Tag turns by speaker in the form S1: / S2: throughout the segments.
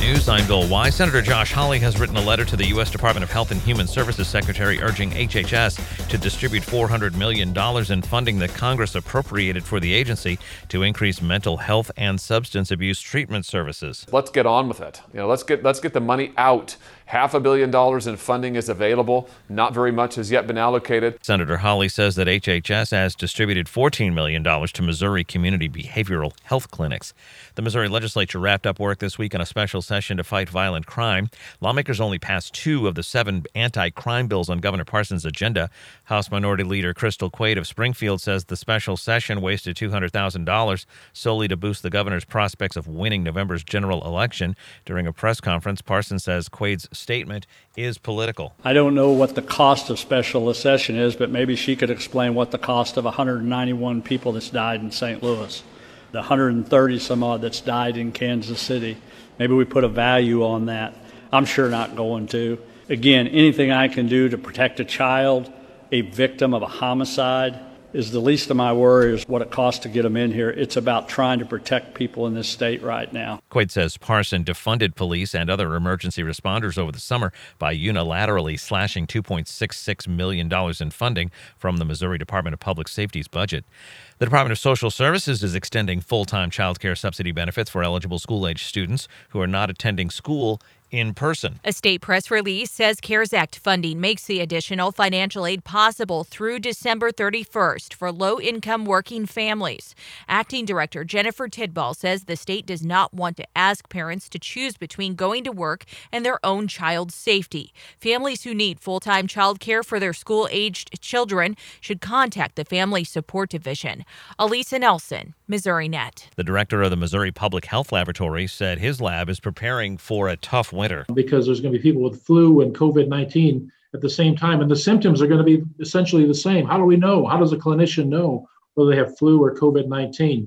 S1: News, I'm Bill Wise. Senator Josh Hawley has written a letter to the U.S. Department of Health and Human Services Secretary urging HHS to distribute $400 million in funding that Congress appropriated for the agency to increase mental health and substance abuse treatment services.
S2: Let's get on with it. Let's get the money out. $500 million in funding is available. Not very much has yet been allocated.
S1: Senator Hawley says that HHS has distributed $14 million to Missouri community behavioral health clinics. The Missouri legislature wrapped up work this week on a special session to fight violent crime. Lawmakers only passed 2 of the 7 anti-crime bills on Governor Parsons' agenda. House Minority Leader Crystal Quaid of Springfield says the special session wasted $200,000 solely to boost the governor's prospects of winning November's general election. During a press conference, Parsons says Quaid's statement is political.
S3: I don't know what the cost of special session is, but maybe she could explain what the cost of 191 people that's died in St. Louis, the 130 some odd that's died in Kansas City. Maybe we put a value on that. I'm sure not going to. Again, anything I can do to protect a child, a victim of a homicide, is the least of my worries what it costs to get them in here. It's about trying to protect people in this state right now.
S1: Quaid says Parsons defunded police and other emergency responders over the summer by unilaterally slashing $2.66 million in funding from the Missouri Department of Public Safety's budget. The Department of Social Services is extending full-time child care subsidy benefits for eligible school-age students who are not attending school in person.
S4: A state press release says CARES Act funding makes the additional financial aid possible through December 31st for low-income working families. Acting Director Jennifer Tidball says the state does not want to ask parents to choose between going to work and their own child's safety. Families who need full-time child care for their school-aged children should contact the Family Support Division. Elisa Nelson, Missouri Net.
S1: The director of the Missouri Public Health Laboratory said his lab is preparing for a tough winter.
S5: Because there's going to be people with flu and COVID-19 at the same time, and the symptoms are going to be essentially the same. How do we know? How does a clinician know whether they have flu or COVID-19?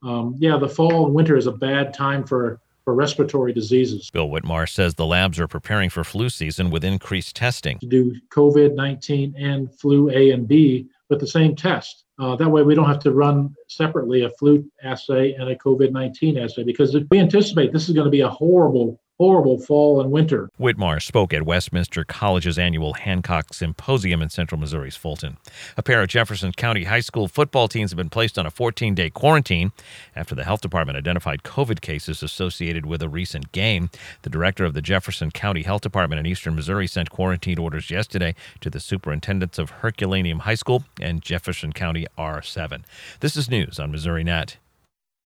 S5: The fall and winter is a bad time for respiratory diseases.
S1: Bill Whitmar says the labs are preparing for flu season with increased testing.
S5: To do COVID-19 and flu A and B with the same test. That way we don't have to run separately a flu assay and a COVID-19 assay, because we anticipate this is going to be a horrible fall and winter.
S1: Whitmar spoke at Westminster College's annual Hancock Symposium in central Missouri's Fulton. A pair of Jefferson County High School football teams have been placed on a 14-day quarantine after the health department identified COVID cases associated with a recent game. The director of the Jefferson County Health Department in eastern Missouri sent quarantine orders yesterday to the superintendents of Herculaneum High School and Jefferson County R7. This is news on Missouri Net.